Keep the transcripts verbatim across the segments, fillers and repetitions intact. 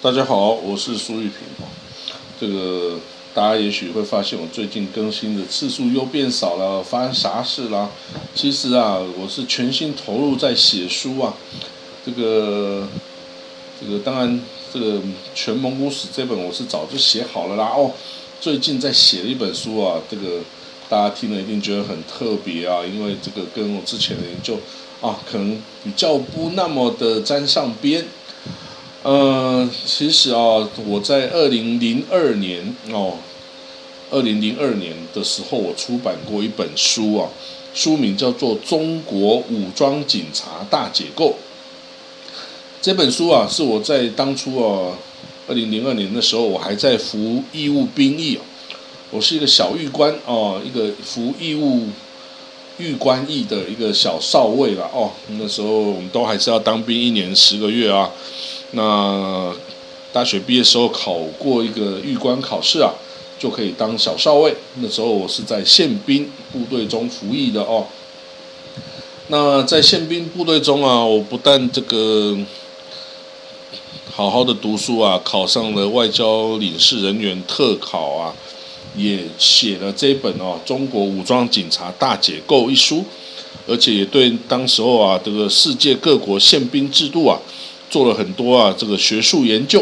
大家好，我是苏玉平。这个大家也许会发现我最近更新的次数又变少了，发生啥事啦？其实啊，我是全心投入在写书啊。这个这个当然，这个《全蒙古史》这本我是早就写好了啦。哦，最近在写了一本书啊，这个大家听了一定觉得很特别啊，因为这个跟我之前的研究啊，可能比较不那么的沾上边。呃，其实啊，我在二零零二年哦，二零零二年的时候，我出版过一本书啊，书名叫做《中国武装警察大解构》。这本书啊，是我在当初啊，二零零二年的时候，我还在服义务兵役啊，我是一个小狱官哦，一个服义务狱官役的一个小少尉啦哦，那时候我们都还是要当兵一年十个月啊。那大学毕业的时候考过一个狱官考试啊，就可以当小少尉。那时候我是在宪兵部队中服役的哦。那在宪兵部队中啊，我不但这个好好的读书啊，考上了外交领事人员特考啊，也写了这本哦《中国武装警察大解构》一书，而且也对当时候啊这个世界各国宪兵制度啊做了很多啊这个学术研究。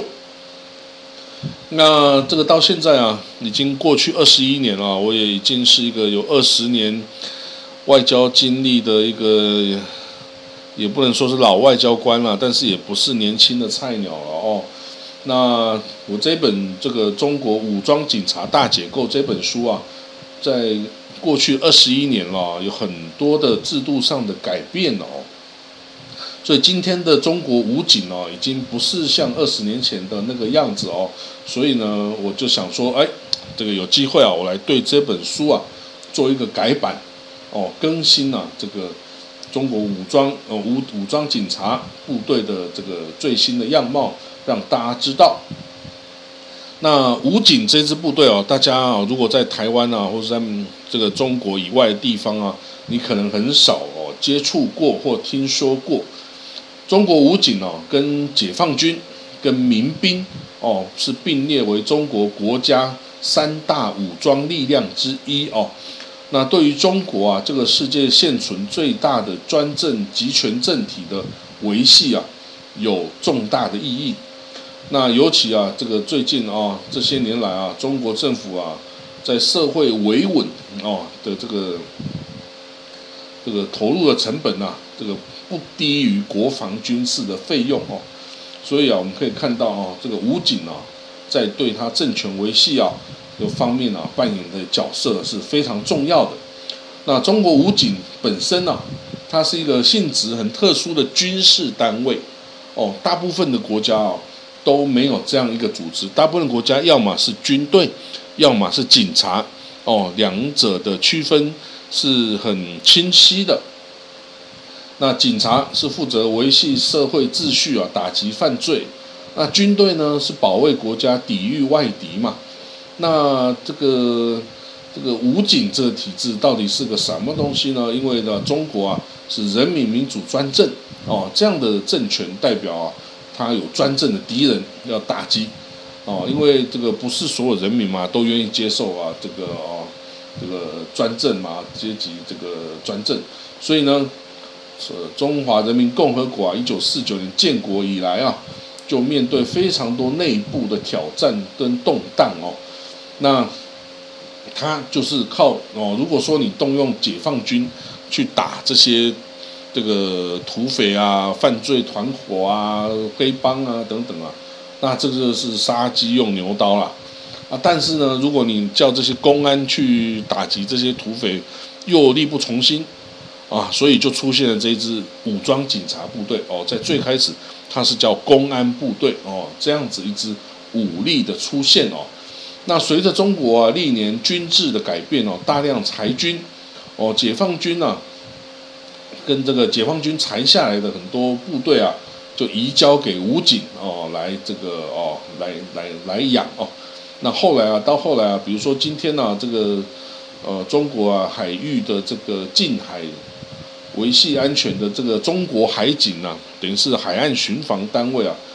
那这个到现在啊，已经过去二十一年了，我也已经是一个有二十年外交经历的一个，也不能说是老外交官了，但是也不是年轻的菜鸟了哦。那我这本这个《中国武装警察大解构》这本书啊，在过去二十一年了，有很多的制度上的改变了哦。所以今天的中国武警哦，已经不是像二十年前的那个样子哦。所以呢，我就想说，哎，这个有机会啊，我来对这本书啊做一个改版哦，更新啊这个中国武装呃武武装警察部队的这个最新的样貌，让大家知道。那武警这支部队哦，大家啊，如果在台湾啊，或者在这个中国以外的地方啊，你可能很少哦接触过或听说过。中国武警哦，跟解放军、跟民兵哦，是并列为中国国家三大武装力量之一哦。那对于中国啊，这个世界现存最大的专政集权政体的维系啊，有重大的意义。那尤其啊，这个最近啊，这些年来啊，中国政府啊，在社会维稳哦的这个这个投入的成本啊，这个不低于国防军事的费用哦。所以啊，我们可以看到啊，这个武警啊，在对他政权维系啊这方面啊扮演的角色是非常重要的。那中国武警本身啊，它是一个性质很特殊的军事单位哦，大部分的国家啊都没有这样一个组织，大部分国家要么是军队，要么是警察哦，两者的区分是很清晰的。那警察是负责维系社会秩序啊，打击犯罪；那军队呢是保卫国家，抵御外敌嘛。那这个这个武警这个体制到底是个什么东西呢？因为呢，中国啊是人民民主专政哦，这样的政权代表啊，它有专政的敌人要打击哦，因为这个不是所有人民嘛都愿意接受啊，这个哦这个专政嘛，阶级这个专政，所以呢。中华人民共和国啊，一九四九年建国以来啊，就面对非常多内部的挑战跟动荡哦。那他就是靠哦，如果说你动用解放军去打这些这个土匪啊、犯罪团伙啊、黑帮啊等等啊，那这个是杀鸡用牛刀啦啊。但是呢，如果你叫这些公安去打击这些土匪，又力不从心。啊，所以就出现了这一支武装警察部队哦，在最开始它是叫公安部队哦，这样子一支武力的出现哦。那随着中国啊历年军制的改变哦，大量裁军哦，解放军啊跟这个解放军裁下来的很多部队啊，就移交给武警哦来这个哦来来来养哦。那后来啊，到后来啊，比如说今天呢、啊，这个呃中国啊海域的这个近海。维系安全的这个中国海警啊，等于是海岸巡防单位啊，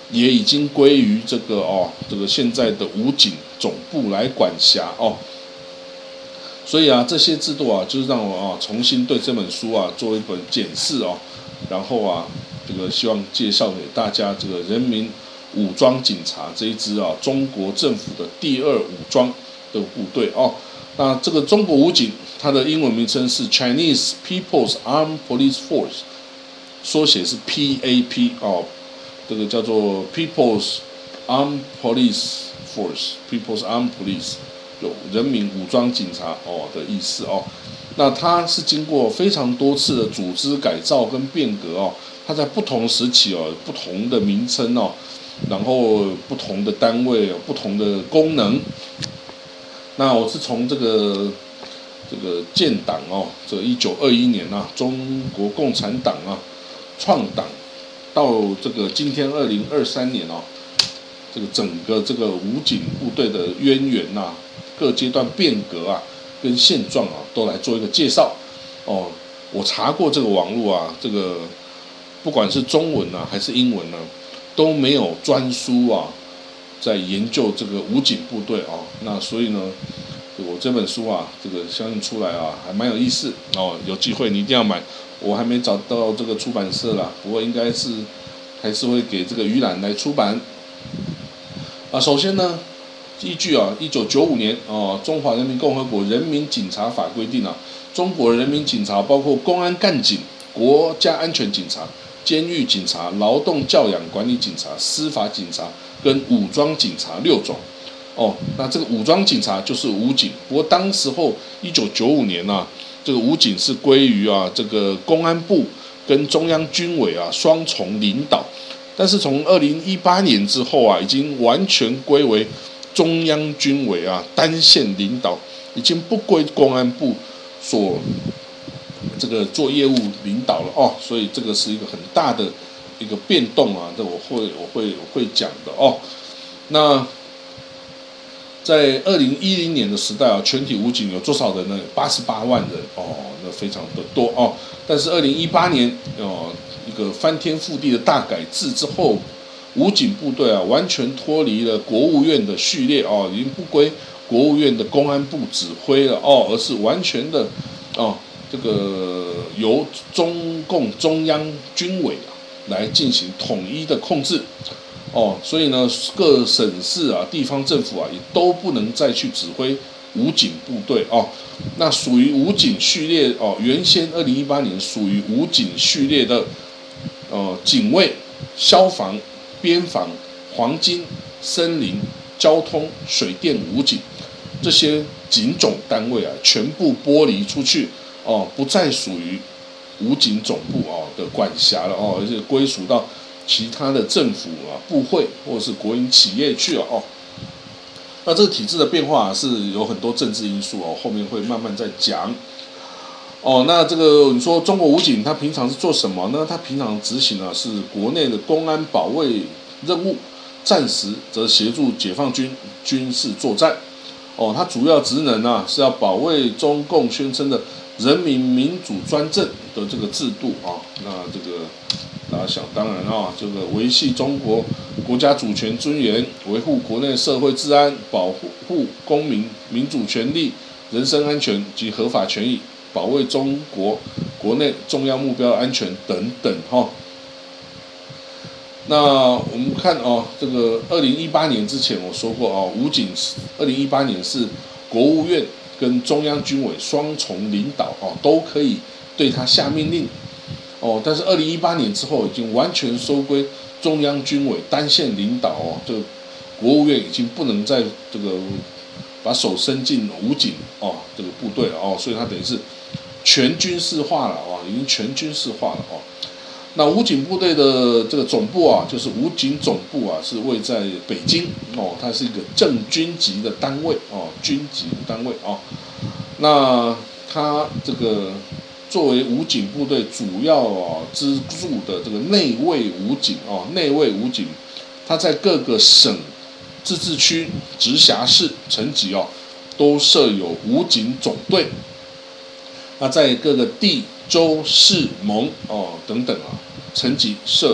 也已经归于这个哦，这个现在的武警总部来管辖哦。所以啊，这些制度啊，就是让我啊重新对这本书啊做一本检视哦，然后啊，这个希望介绍给大家这个人民武装警察这一支啊中国政府的第二武装的部队哦。那这个中国武警，它的英文名称是 Chinese People's Armed Police Force， 缩写是 P A P 哦，这个叫做 People's Armed Police Force，People's Armed Police。有人民武装警察哦的意思哦，那它是经过非常多次的组织改造跟变革哦，它在不同时期哦，不同的名称哦，然后不同的单位、不同的功能。那我是从这个这个建党哦，这一九二一年啊，中国共产党啊创党，到这个今天二零二三年哦，这个整个这个武警部队的渊源呐、啊。各阶段变革啊，跟现状啊，都来做一个介绍哦。我查过这个网络啊，这个不管是中文啊还是英文呢、啊，都没有专书啊，在研究这个武警部队啊。那所以呢，我这本书啊，这个相信出来啊，还蛮有意思哦。有机会你一定要买，我还没找到这个出版社啦，不过应该是还是会给这个余览来出版啊。首先呢。依据啊，一九九五年哦，《中华人民共和国人民警察法》规定啊，中国人民警察包括公安干警、国家安全警察、监狱警察、劳动教养管理警察、司法警察跟武装警察六种。哦，那这个武装警察就是武警。不过当时候一九九五年啊，这个武警是归于啊这个公安部跟中央军委啊双重领导。但是从二零一八年之后啊，已经完全归为中央军委啊单线领导，已经不归公安部所这个做业务领导了哦，所以这个是一个很大的一个变动啊，这我会我会我会讲的哦。那在二零一零年的时代啊，全体武警有多少人呢？八十八万人哦，那非常的多哦。但是二零一八年哦，一个翻天覆地的大改制之后。武警部队啊，完全脱离了国务院的序列哦，已经不归国务院的公安部指挥了哦，而是完全的哦，这个由中共中央军委啊来进行统一的控制哦，所以呢，各省市啊、地方政府啊，也都不能再去指挥武警部队哦。那属于武警序列哦，原先二零一八年属于武警序列的呃警卫、消防。边防、黄金、森林、交通、水电武警这些警种单位啊，全部剥离出去哦，不再属于武警总部哦的管辖了哦，而且归属到其他的政府啊、部会或者是国营企业去了哦。那这个体制的变化是有很多政治因素哦，后面会慢慢再讲。哦，那这个你说中国武警他平常是做什么呢？他平常执行的是国内的公安保卫任务，暂时则协助解放军军事作战。哦，他主要职能啊是要保卫中共宣称的人民民主专政的这个制度啊。那这个大家想当然啊，这个维系中国国家主权尊严，维护国内社会治安，保护公民民主权利、人身安全及合法权益。保卫中国国内重要目标安全等等哈、哦。那我们看哦，这个二零一八年之前我说过哦，武警二零一八年是国务院跟中央军委双重领导哦，都可以对他下命令哦。但是二零一八年之后已经完全收归中央军委单线领导哦，这个国务院已经不能再这个把手伸进武警哦这个部队了哦，所以他等于是。全军事化了哦，已经全军事化了哦。那武警部队的这个总部啊，就是武警总部啊，是位在北京哦，它是一个正军级的单位哦，军级单位哦。那它这个作为武警部队主要啊支柱的这个内卫武警哦，内卫武警，它在各个省、自治区、直辖市层级哦，都设有武警总队。那在各个地、州、市、盟哦等等啊，层级设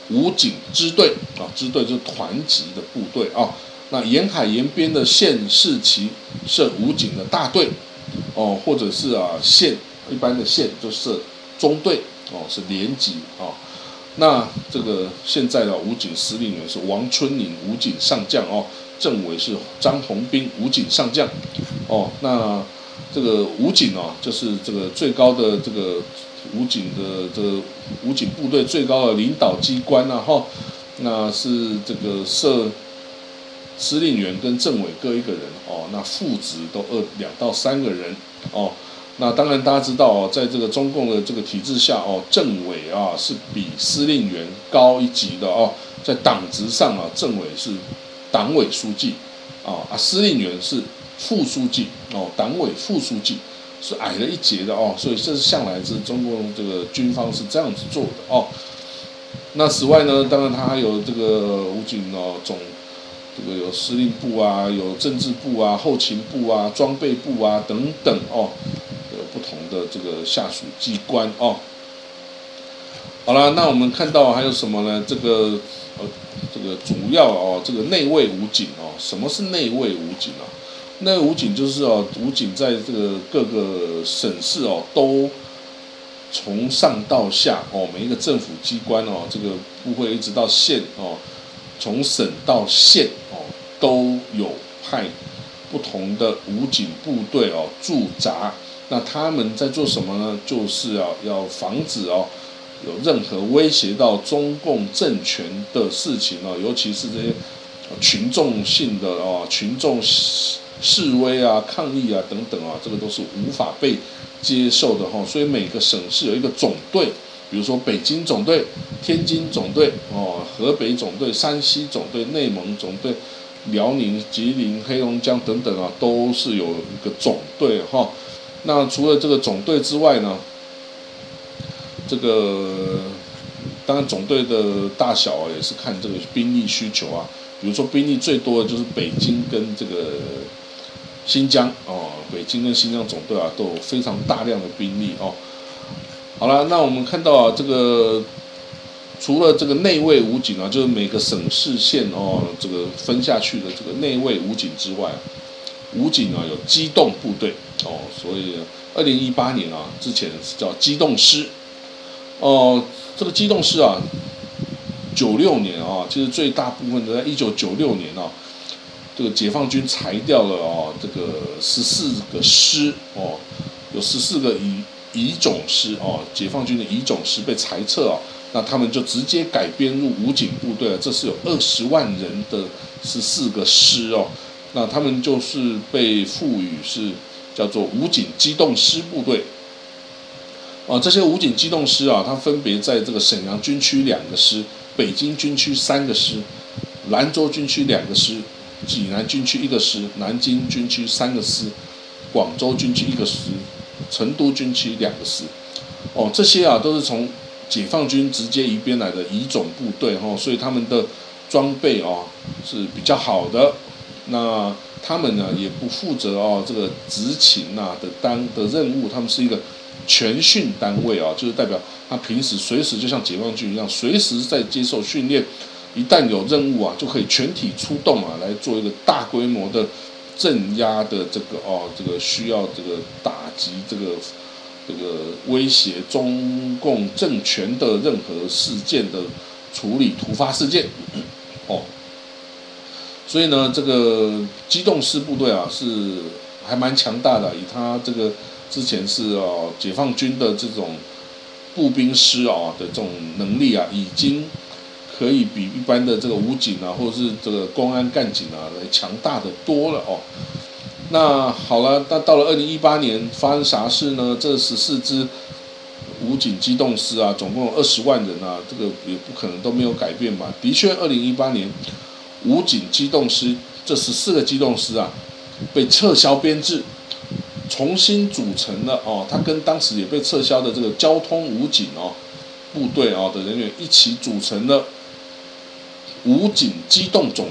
武警支队啊，支队就是团级的部队啊。那沿海沿边的县市旗设武警的大队哦，或者是啊县一般的县就设中队哦，是连级哦。那这个现在的武警司令员是王春宁武警上将哦，政委是张宏斌武警上将哦。那这个武警哦，就是这个最高的这个武警的这个武警部队最高的领导机关啊哈。那是这个设司令员跟政委各一个人哦，那副职都二两到三个人哦。那当然大家知道哦，在这个中共的这个体制下哦，政委啊是比司令员高一级的哦，在党职上啊，政委是党委书记啊，啊司令员是副书记哦，党委副书记是矮了一截的哦，所以这是向来是中共这个军方是这样子做的哦。那此外呢，当然它还有这个武警哦总。这个有司令部啊，有政治部啊，后勤部啊，装备部啊等等哦，有不同的这个下属机关哦。好了，那我们看到还有什么呢？这个呃，这个主要哦，这个内卫武警哦，什么是内卫武警啊？内卫武警就是哦，武警在这个各个省市哦，都从上到下哦，每一个政府机关哦，这个部会一直到县哦。从省到县哦，都有派不同的武警部队哦驻扎。那他们在做什么呢？就是要要防止哦有任何威胁到中共政权的事情哦，尤其是这些群众性的哦群众示威啊、抗议啊等等啊，这个都是无法被接受的哈、哦。所以每个省市有一个总队。比如说北京总队、天津总队、哦河北总队、山西总队、内蒙总队、辽宁、吉林、黑龙江等等啊，都是有一个总队哈、哦。那除了这个总队之外呢，这个当然总队的大小啊，也是看这个兵力需求啊。比如说兵力最多的就是北京跟这个新疆哦，北京跟新疆总队啊，都有非常大量的兵力哦。好了，那我们看到啊，这个除了这个内卫武警啊，就是每个省市县哦，这个分下去的这个内卫武警之外，武警啊有机动部队哦，所以二零一八年啊之前是叫机动师哦，这个机动师啊，九六年啊，其实最大部分的在一九九六年啊，这个解放军裁掉了哦，这个十四个师哦，有十四个以。乙种师哦，解放军的乙种师被裁撤哦，那他们就直接改编入武警部队了。这是有二十万人的十四个师哦，那他们就是被赋予是叫做武警机动师部队。哦，这些武警机动师啊，它分别在这个沈阳军区两个师、北京军区三个师、兰州军区两个师、济南军区一个师、南京军区三个师、广州军区一个师。成都军区两个师，哦，这些啊都是从解放军直接移编来的乙种部队哈、哦，所以他们的装备哦是比较好的。那他们呢也不负责哦这个执勤啊的单的任务，他们是一个全训单位啊，就是代表他平时随时就像解放军一样，随时在接受训练，一旦有任务啊，就可以全体出动啊，来做一个大规模的。镇压的这个哦，这个需要这个打击这个这个威胁中共政权的任何事件的处理突发事件哦，所以呢，这个机动师部队啊是还蛮强大的，以他这个之前是哦解放军的这种步兵师啊的这种能力啊，已经。可以比一般的这个武警啊，或者是这个公安干警啊，来强大的多了哦。那好了，那到了二零一八年发生啥事呢？这十四支武警机动师啊，总共有二十万人啊，这个也不可能都没有改变吧？的确，二零一八年武警机动师这十四个机动师啊，被撤销编制，重新组成了哦。他跟当时也被撤销的这个交通武警哦部队哦的人员一起组成了。武警机动总队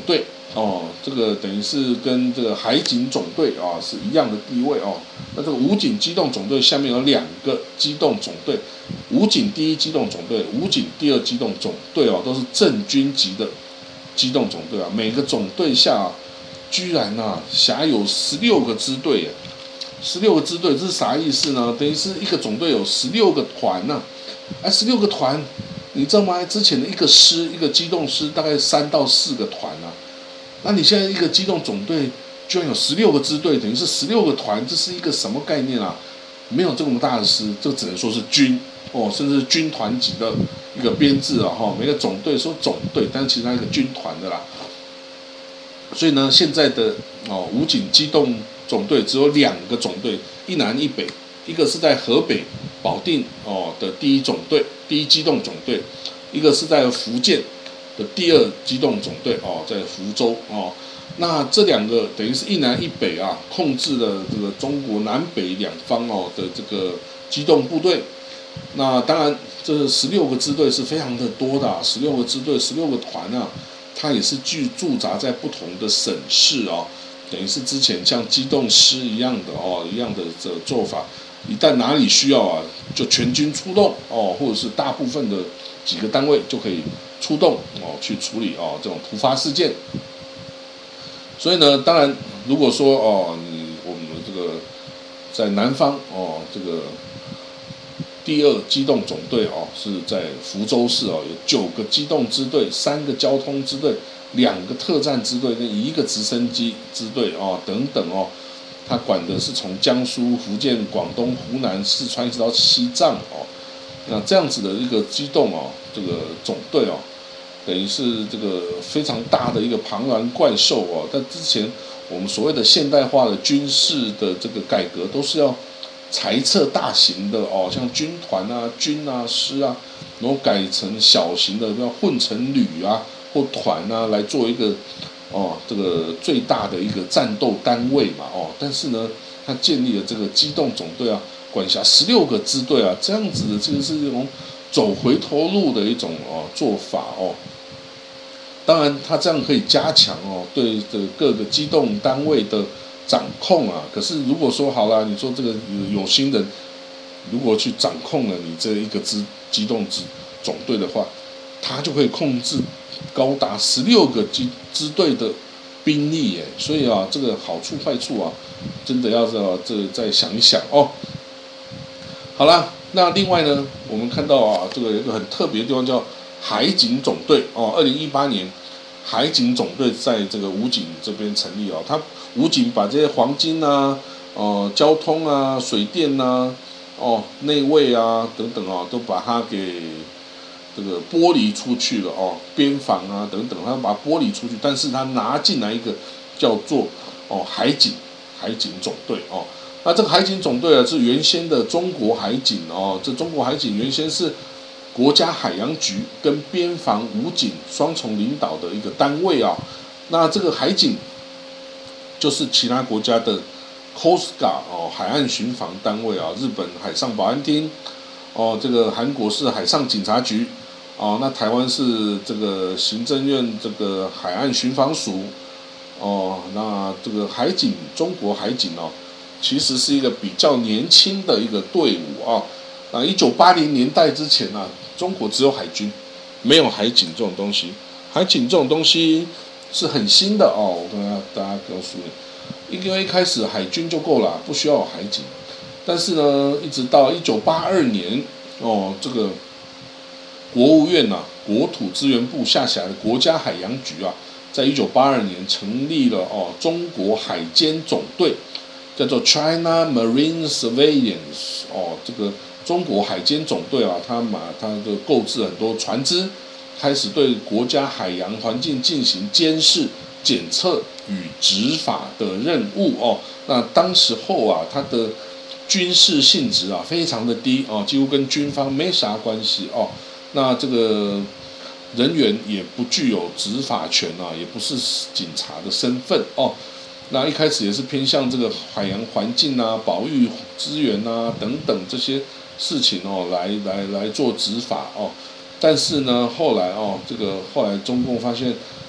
哦，这个等于是跟这个海警总队啊是一样的地位哦。那这个武警机动总队下面有两个机动总队，武警第一机动总队、武警第二机动总队哦，都是正军级的机动总队啊。每个总队下、啊、居然啊辖有十六个支队耶，十六个支队这是啥意思呢？等于是一个总队有十六个团呐、啊，哎，十六个团，你知道吗？之前的一个师一个机动师大概三到四个团啊。那你现在一个机动总队居然有十六个支队，等于是十六个团，这是一个什么概念啊？没有这么大的师，这只能说是军哦，甚至是军团级的一个编制啊哈。每个总队说总队，但是其实它是一个军团的啦。所以呢，现在的哦武警机动总队只有两个总队，一南一北，一个是在河北保定哦的第一总队，第一机动总队，一个是在福建的第二机动总队哦，在福州哦，那这两个等于是一南一北啊，控制了这个中国南北两方哦的这个机动部队。那当然，这十六个支队是非常的多的、啊，十六个支队，十六个团啊，它也是驻驻扎在不同的省市哦，等于是之前像机动师一样的哦，一样的这做法。一旦哪里需要啊，就全军出动哦，或者是大部分的几个单位就可以出动哦，去处理哦这种突发事件。所以呢，当然如果说哦，你我们这个在南方哦，这个第二机动总队哦是在福州市哦，有九个机动支队，三个交通支队，两个特战支队跟一个直升机支队哦等等哦。他管的是从江苏、福建、广东、湖南、四川一直到西藏哦，那这样子的一个机动哦，这个总队哦，等于是这个非常大的一个庞然怪兽哦。但之前我们所谓的现代化的军事的这个改革，都是要裁撤大型的哦，像军团啊、军啊、师啊，然后改成小型的，要混成旅啊或团啊，来做一个。哦，这个最大的一个战斗单位嘛，哦，但是呢，他建立了这个机动总队啊，管辖十六个支队啊，这样子的，这个是一种走回头路的一种哦做法哦。当然，他这样可以加强哦对这各个机动单位的掌控啊。可是如果说好了，你说这个有心人如果去掌控了你这一个支机动支总队的话，他就可以控制高达十六个支支队的兵力耶，所以啊，这个好处坏处啊，真的要这再想一想哦。好啦，那另外呢，我们看到啊，这个有一个很特别的地方叫海警总队哦，二零一八年海警总队在这个武警这边成立哦，它武警把这些黄金啊、呃交通啊、水电啊、哦内卫啊等等啊，都把它给这个剥离出去了哦，边防啊等等，他把它剥离出去，但是他拿进来一个叫做哦海警海警总队哦。那这个海警总队啊，是原先的中国海警哦，这中国海警原先是国家海洋局跟边防武警双重领导的一个单位啊。那这个海警就是其他国家的 Coast Guard 哦，海岸巡防单位啊，日本海上保安厅哦，这个韩国是海上警察局。哦，那台湾是这个行政院这个海岸巡防署，哦，那这个海警中国海警哦，其实是一个比较年轻的一个队伍啊。啊，一九八零年代之前啊，中国只有海军，没有海警这种东西。海警这种东西是很新的哦，我跟大家告诉你，因为一开始海军就够了，不需要有海警。但是呢，一直到一九八二年哦，这个。国务院啊，国土资源部下辖的国家海洋局啊，在一九八二年成立了哦，中国海监总队，叫做 China Marine Surveillance 哦，这个中国海监总队啊，它嘛，它的购置很多船只，开始对国家海洋环境进行监视、检测与执法的任务哦。那当时候啊，它的军事性质啊，非常的低哦，几乎跟军方没啥关系哦。那这个人员也不具有执法权啊，也不是警察的身份哦。那一开始也是偏向这个海洋环境啊、保育资源啊等等这些事情哦，来来来做执法哦。但是呢，后来哦，这个后来中共发现，哎，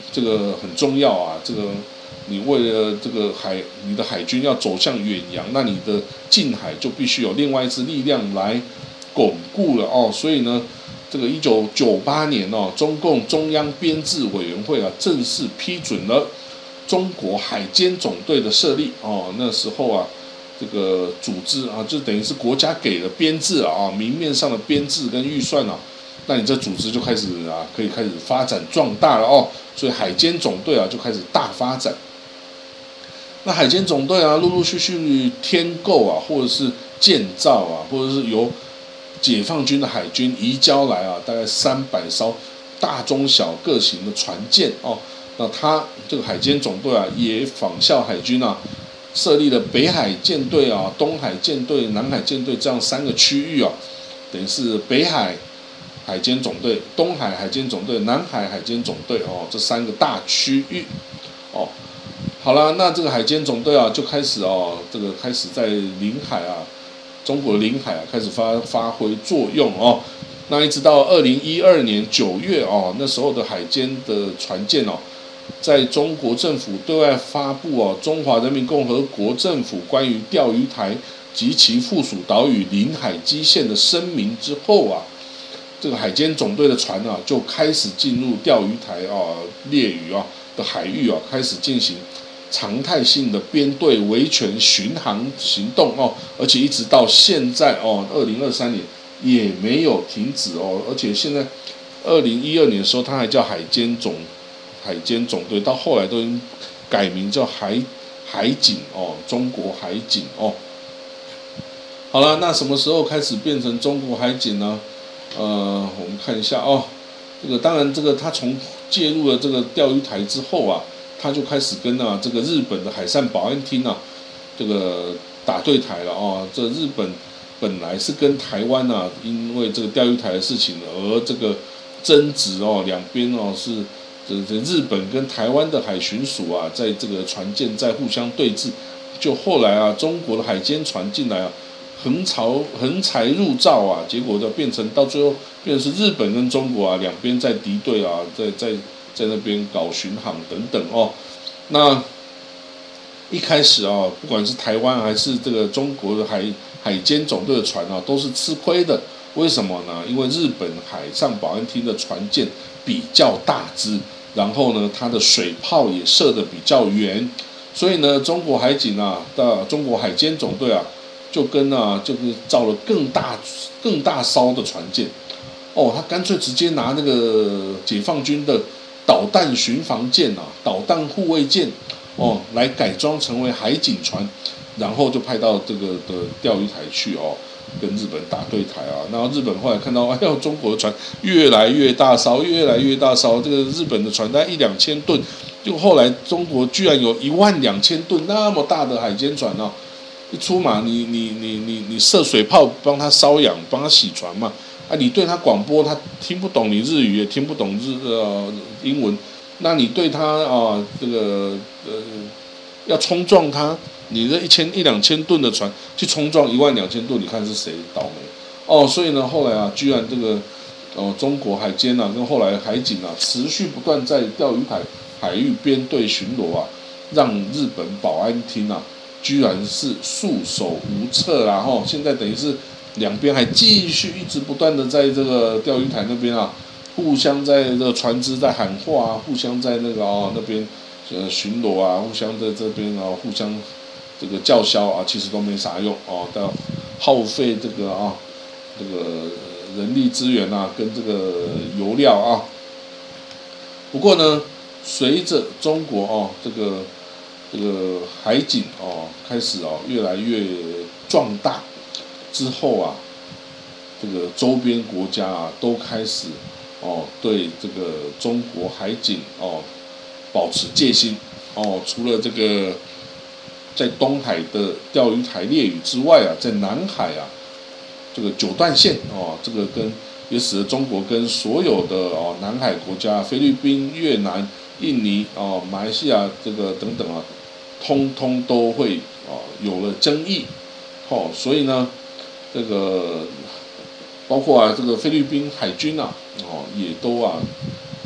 这个很重要啊，这个你为了这个海，你的海军要走向远洋，那你的近海就必须有另外一支力量来巩固了哦。所以呢，这个一九九八年哦，中共中央编制委员会啊正式批准了中国海监总队的设立哦。那时候啊，这个组织啊，就等于是国家给了编制啊，明面上的编制跟预算啊，那你这组织就开始啊，可以开始发展壮大了哦。所以海监总队啊就开始大发展。那海监总队啊，陆陆续续添购啊，或者是建造啊，或者是由解放军的海军移交来啊，大概三百艘大中小各型的船舰哦。那他这个海监总队啊，也仿效海军啊，设立了北海舰队啊、东海舰队、南海舰队这样三个区域啊，等于是北海海监总队、东海海监总队、南海海监总队哦，这三个大区域哦。好了，那这个海监总队啊，就开始哦，这个开始在领海啊，中国的领海啊，开始发发挥作用哦。那一直到二零一二年九月哦，那时候的海监的船舰哦，在中国政府对外发布哦，中华人民共和国政府关于钓鱼台及其附属岛屿领海基线的声明之后啊，这个海监总队的船啊，就开始进入钓鱼台啊、列屿啊的海域啊，开始进行常态性的编队维权巡航行动哦，而且一直到现在哦，二零二三年也没有停止哦，而且现在二零一二年的时候，它还叫海监总海监总队，到后来都已经改名叫海海警哦，中国海警哦。好了，那什么时候开始变成中国海警呢？呃，我们看一下哦，这个当然，这个他从介入了这个钓鱼台之后啊，他就开始跟啊这个日本的海上保安厅啊，这个打对台了哦。这日本本来是跟台湾啊，因为这个钓鱼台的事情而这个争执哦，两边哦是这这日本跟台湾的海巡署啊，在这个船舰在互相对峙，就后来啊，中国的海监船进来啊。横朝横财入灶啊，结果就变成到最后变成是日本跟中国啊两边在敌对啊，在在在那边搞巡航等等哦。那一开始啊，不管是台湾还是这个中国的海海监总队的船啊，都是吃亏的。为什么呢？因为日本海上保安厅的船舰比较大只，然后呢，它的水炮也射得比较远，所以呢，中国海警啊，的中国海监总队啊。就跟啊，就是造了更大、更大艘的船舰，哦，他干脆直接拿那个解放军的导弹巡防舰啊、导弹护卫舰，哦，来改装成为海警船，然后就派到这个的钓鱼台去哦，跟日本打对台啊。然后日本后来看到，哎呦，中国的船越来越大艘，越来越大艘，这个日本的船大概一两千吨，就后来中国居然有一万两千吨那么大的海监船哦。一出马，你你你你你射水炮帮他瘙痒，帮他洗船嘛？啊，你对他广播，他听不懂你日语，也听不懂日呃英文，那你对他啊、呃、这个呃要冲撞他，你这一千一两千吨的船去冲撞一万两千吨，你看是谁倒霉？哦，所以呢，后来啊，居然这个哦、呃、中国海监啊，跟后来海警啊，持续不断在钓鱼台海域编队巡逻啊，让日本保安厅啊。居然是束手无策啦！吼，现在等于是两边还继续一直不断的在这个钓鱼台那边啊，互相在这个船只在喊话啊，互相在那个哦那边呃巡逻啊，互相在这边啊互相这个叫嚣啊，其实都没啥用哦，都要耗费这个啊这个人力资源啊跟这个油料啊。不过呢，随着中国哦这个。这个海警哦，开始哦越来越壮大之后啊，这个周边国家啊都开始哦对这个中国海警哦保持戒心哦。除了这个在东海的钓鱼台列屿之外啊，在南海啊这个九段线哦，这个跟也使得中国跟所有的哦南海国家，菲律宾、越南、印尼哦、马来西亚这个等等啊。通通都会哦有了争议，哦，所以呢，这个包括啊这个菲律宾海军啊，哦也都啊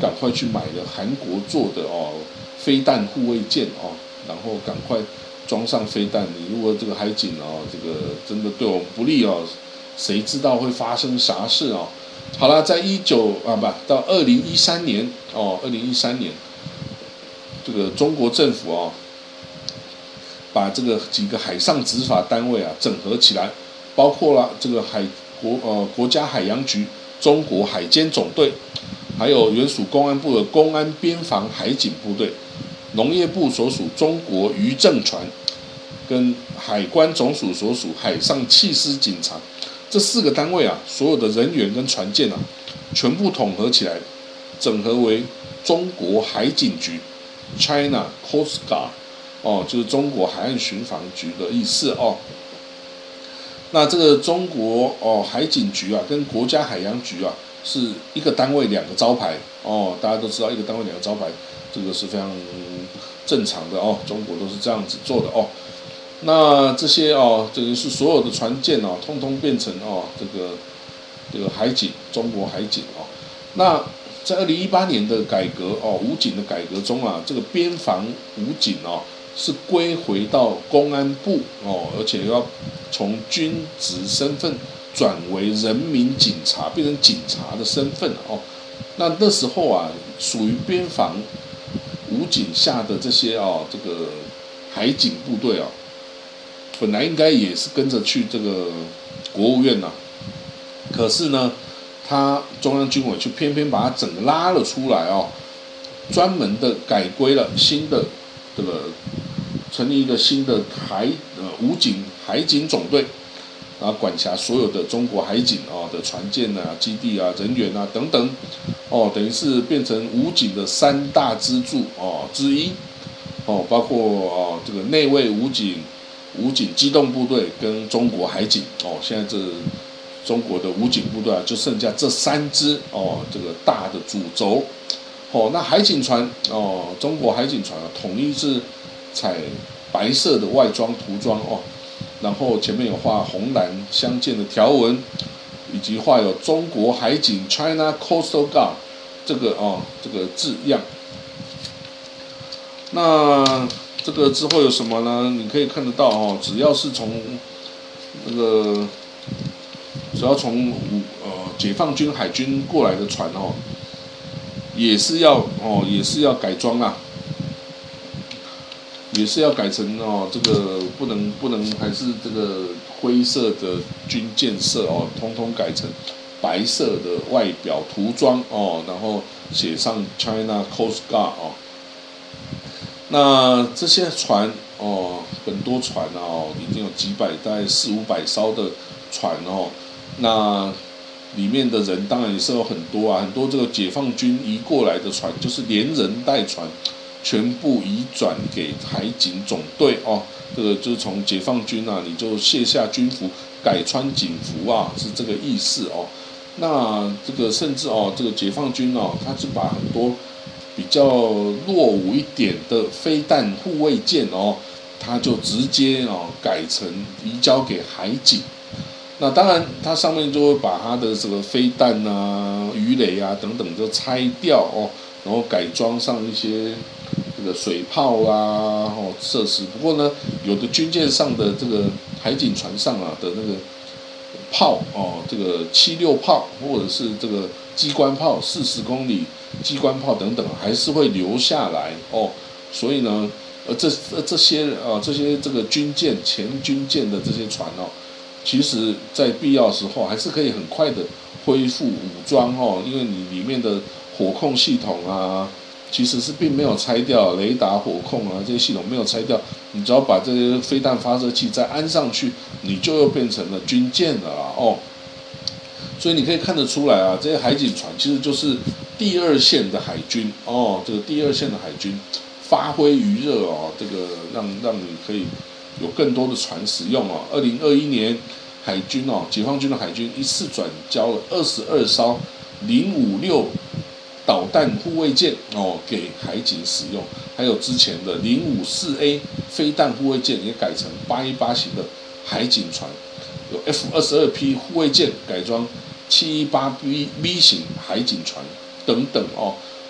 赶快去买了韩国做的哦飞弹护卫舰哦，然后赶快装上飞弹。你如果这个海警哦，这个真的对我们不利哦，谁知道会发生啥事哦？好了，在一九啊不到二零一三年哦，二零一三年，这个中国政府哦，把这个几个海上执法单位啊整合起来，包括了这个海国呃国家海洋局、中国海监总队，还有原属公安部的公安边防海警部队，农业部所属中国渔政船，跟海关总署所属海上缉私警察。这四个单位啊，所有的人员跟船舰啊，全部统合起来，整合为中国海警局 （China Coast Guard） 哦，就是中国海岸巡防局的意思哦。那这个中国哦海警局啊，跟国家海洋局啊，是一个单位两个招牌哦。大家都知道，一个单位两个招牌，这个是非常正常的哦。中国都是这样子做的哦。那这些哦，这个是所有的船舰哦，通通变成哦这个这个海警，中国海警哦。那在二零一八年的改革哦，武警的改革中啊，这个边防武警哦是归回到公安部哦，而且要从军职身份转为人民警察，变成警察的身份哦。那那时候啊，属于边防武警下的这些哦，这个海警部队哦。本来应该也是跟着去这个国务院呐、啊，可是呢，他中央军委却偏偏把它整个拉了出来哦，专门的改归了新的这个成立一个新的海呃武警海警总队，然后管辖所有的中国海警哦的船舰啊、基地啊、人员啊等等，哦，等于是变成武警的三大支柱哦之一哦，包括哦这个内卫武警。武警机动部队跟中国海警哦，现在这中国的武警部队啊，就剩下这三支哦，这个大的主轴哦。那海警船哦，中国海警船啊，统一是采白色的外装涂装哦，然后前面有画红蓝相间的条纹，以及画有中国海警 China Coastal Guard 这个哦这个字样。那这个之后有什么呢？你可以看得到哦，只要是从那个，只要从呃解放军海军过来的船哦，也是要哦也是要改装啊，也是要改成哦这个不能不能还是这个灰色的军舰色哦，通通改成白色的外表涂装哦，然后写上 China Coast Guard 哦。那这些船哦，很多船哦，已经有几百，大概四五百艘的船哦。那里面的人当然也是有很多啊，很多这个解放军移过来的船，就是连人带船，全部移转给海警总队哦。这个就是从解放军啊，你就卸下军服，改穿警服啊，是这个意思哦。那这个甚至哦，这个解放军哦，他是把很多比较落伍一点的飞弹护卫舰哦，它就直接哦改成移交给海警。那当然，它上面就会把它的这个飞弹啊、鱼雷啊等等就拆掉哦，然后改装上一些这个水炮啊哦设施。不过呢，有的军舰上的这个海警船上啊的那个炮哦，这个七六炮或者是这个机关炮四十公里。机关炮等等还是会留下来哦，所以呢，呃，这呃这些啊、呃、这些这个军舰前军舰的这些船哦，其实在必要时候还是可以很快的恢复武装哦，因为你里面的火控系统啊，其实是并没有拆掉，雷达火控啊这些系统没有拆掉，你只要把这些飞弹发射器再安上去，你就又变成了军舰了啦哦。所以你可以看得出来啊，这些海警船其实就是第二线的海军哦，这个第二线的海军发挥余热哦，这个让让你可以有更多的船使用哦。二零二一年，海军哦，解放军的海军一次转交了二十二艘零五六导弹护卫舰哦给海警使用，还有之前的零五四 A 飞弹护卫舰也改成八一八型的海警船，有 F 二十二 P 护卫舰改装七一八 B B 型海警船等等哦，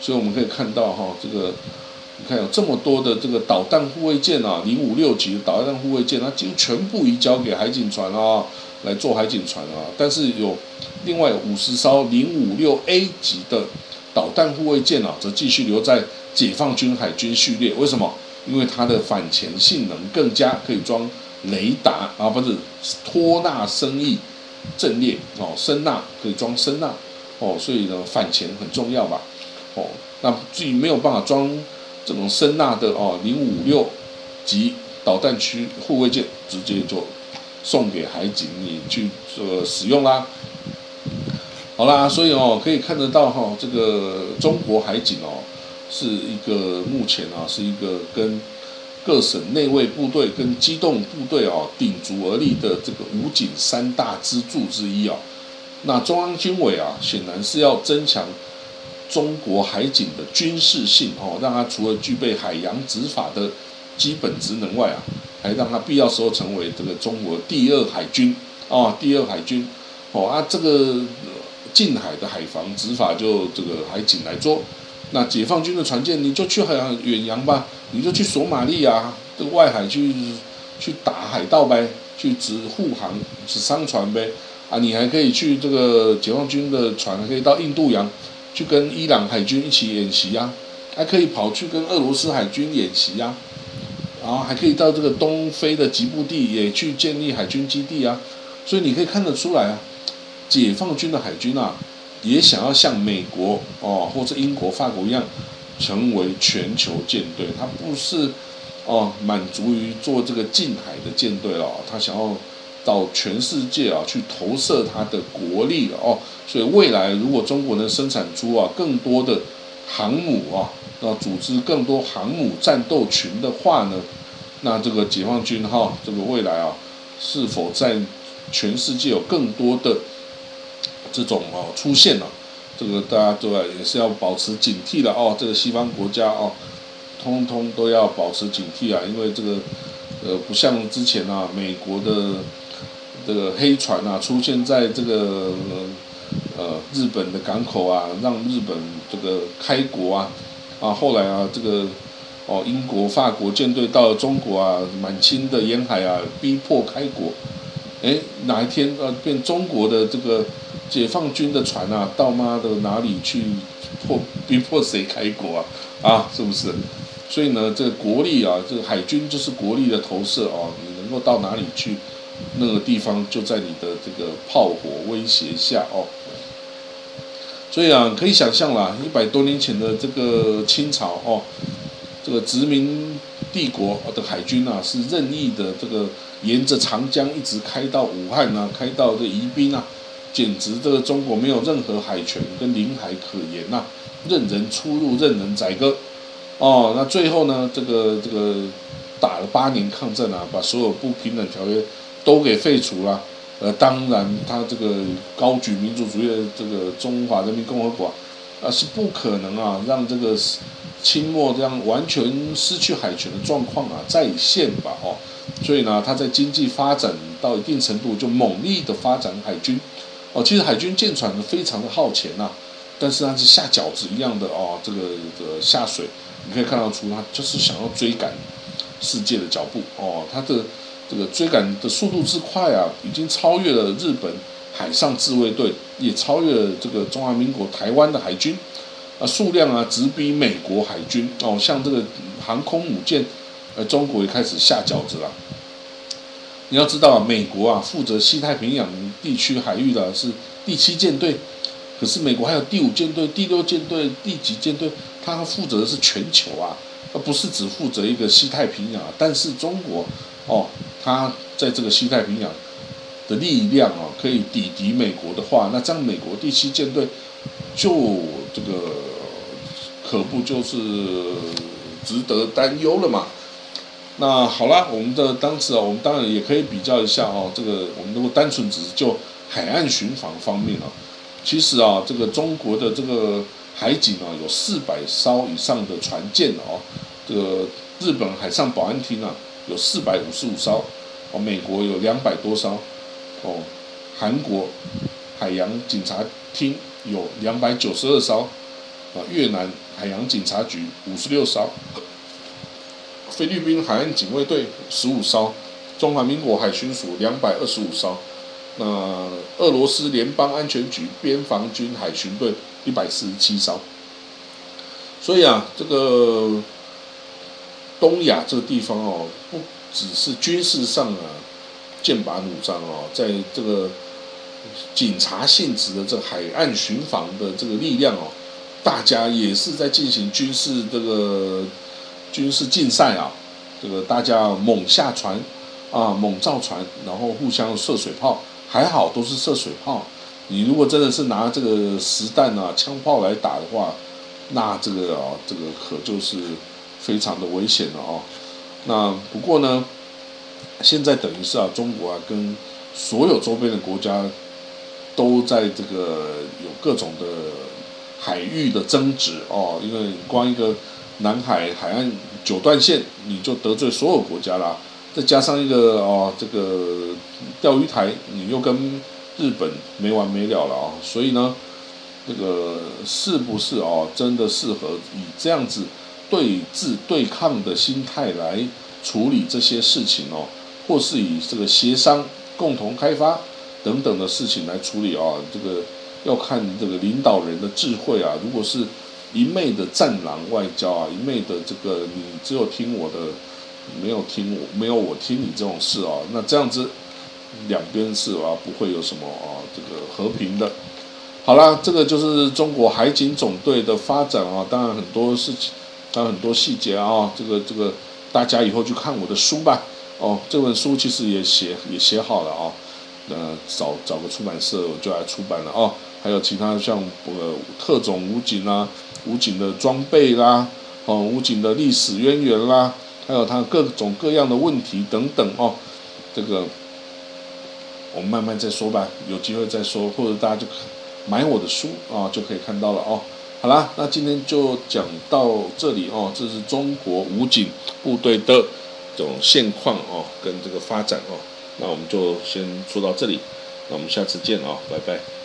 所以我们可以看到哈，这个你看有这么多的这个导弹护卫舰啊，零五六级的导弹护卫舰，它几乎全部移交给海警船啊来做海警船啊，但是有另外五十艘零五六 A 级的导弹护卫舰啊，则继续留在解放军海军序列。为什么？因为它的反潜性能更佳，可以装雷达啊，不是托纳声翼阵列哦，声呐可以装声呐哦，所以呢反潜很重要吧哦。那至于没有办法装这种声呐的哦，零五六级导弹区护卫舰，直接就送给海警你去呃使用啦。好啦，所以哦可以看得到哈、哦，这个中国海警哦。是一个目前啊，是一个跟各省内卫部队跟机动部队啊鼎足而立的这个武警三大支柱之一啊。那中央军委啊，显然是要增强中国海警的军事性哦，让它除了具备海洋执法的基本职能外啊，还让它必要时候成为这个中国第二海军啊，第二海军哦啊，这个近海的海防执法就这个海警来做。那解放军的船舰，你就去海洋远洋吧，你就去索马利亚这个外海去去打海盗呗，去指护航、指商船呗。啊，你还可以去这个解放军的船，还可以到印度洋去跟伊朗海军一起演习啊，还可以跑去跟俄罗斯海军演习啊，然后还可以到这个东非的吉布地也去建立海军基地啊。所以你可以看得出来啊，解放军的海军啊。也想要像美国哦，或者英国、法国一样，成为全球舰队。他不是哦满足于做这个近海的舰队了，他想要到全世界啊去投射他的国力了哦。所以未来如果中国能生产出啊更多的航母啊，要组织更多航母战斗群的话呢，那这个解放军哈、哦，这个未来啊，是否在全世界有更多的这种哦出现了，这个大家对也是要保持警惕的哦。这个西方国家哦，通通都要保持警惕啊，因为这个呃不像之前啊，美国的这个黑船啊出现在这个呃日本的港口啊，让日本这个开国啊啊，后来啊这个哦英国、法国舰队到了中国啊，满清的沿海啊，逼迫开国。哎，哪一天呃变中国的这个解放军的船啊，到妈的哪里去迫逼迫谁开国啊？啊，是不是？所以呢，这个国力啊，这个海军就是国力的投射哦。你能够到哪里去，那个地方就在你的这个炮火威胁下哦。所以啊，可以想象啦，一百多年前的这个清朝哦，这个殖民帝国的海军啊，是任意的这个沿着长江一直开到武汉啊，开到这宜宾啊，简直这个中国没有任何海权跟领海可言呐、啊，任人出入，任人宰割。哦，那最后呢，这个这个打了八年抗战啊，把所有不平等条约都给废除了。呃，当然，他这个高举民族主义的这个中华人民共和国啊，是不可能啊，让这个清末这样完全失去海权的状况啊再现吧，哦，所以呢，他在经济发展到一定程度，就猛力的发展海军，哦，其实海军舰船非常的耗钱呐、啊，但是它是下饺子一样的哦，这个这个下水，你可以看到出他就是想要追赶世界的脚步哦，他的。这个追赶的速度之快啊，已经超越了日本海上自卫队，也超越了这个中华民国台湾的海军，啊，数量啊直逼美国海军哦。像这个航空母舰，呃，中国也开始下饺子了。你要知道啊，美国啊负责西太平洋地区海域的是第七舰队，可是美国还有第五舰队、第六舰队、第几舰队，它负责的是全球啊，而不是只负责一个西太平洋。但是中国哦。他在这个西太平洋的力量啊，可以抵敌美国的话，那这样美国第七舰队就这个可不就是值得担忧了嘛？那好啦，我们的当时啊，我们当然也可以比较一下哦，这个我们如果单纯只是就海岸巡防方面啊，其实啊，这个中国的这个海警啊，有四百艘以上的船舰哦，这个日本海上保安厅啊。有四百五十五艘，哦，美国有两百多艘，哦，韩国海洋警察厅有两百九十二艘， 啊，越南海洋警察局五十六艘，菲律宾海岸警卫队十五艘，中华民国海巡署两百二十五艘，那俄罗斯联邦安全局边防军海巡队一百四十七艘。所以啊，这个东亚这个地方哦，不只是军事上啊剑拔弩张哦，在这个警察性质的这个海岸巡防的这个力量哦，大家也是在进行军事这个军事竞赛啊，这个大家猛下船啊，猛造船，然后互相射水炮，还好都是射水炮。你如果真的是拿这个实弹啊、枪炮来打的话，那这个啊，这个可就是非常的危险了哦。那不过呢，现在等于是啊，中国啊跟所有周边的国家都在这个有各种的海域的争执哦，因为光一个南海海岸九段线，你就得罪所有国家啦。再加上一个哦，这个钓鱼台，你又跟日本没完没了了啊、哦。所以呢，这个是不是哦，真的适合以这样子对峙对抗的心态来处理这些事情哦，或是以这个协商、共同开发等等的事情来处理啊？这个要看这个领导人的智慧啊。如果是一昧的战狼外交啊，一昧的这个你只有听我的，没有听我，没有我听你这种事啊，那这样子两边是啊不会有什么啊这个和平的。好啦，这个就是中国海警总队的发展啊，当然很多事情，当然很多细节啊，这个这个大家以后去看我的书吧。哦，这本书其实也写也写好了啊，呃，找找个出版社我就来出版了哦。还有其他像呃特种武警啦、武警的装备啦、哦武警的历史渊源啦，还有它各种各样的问题等等哦，这个我们慢慢再说吧，有机会再说，或者大家就买我的书啊，就可以看到了哦。好啦，那今天就讲到这里哦。这是中国武警部队的这种现况哦，跟这个发展哦。那我们就先说到这里，那我们下次见哦，拜拜。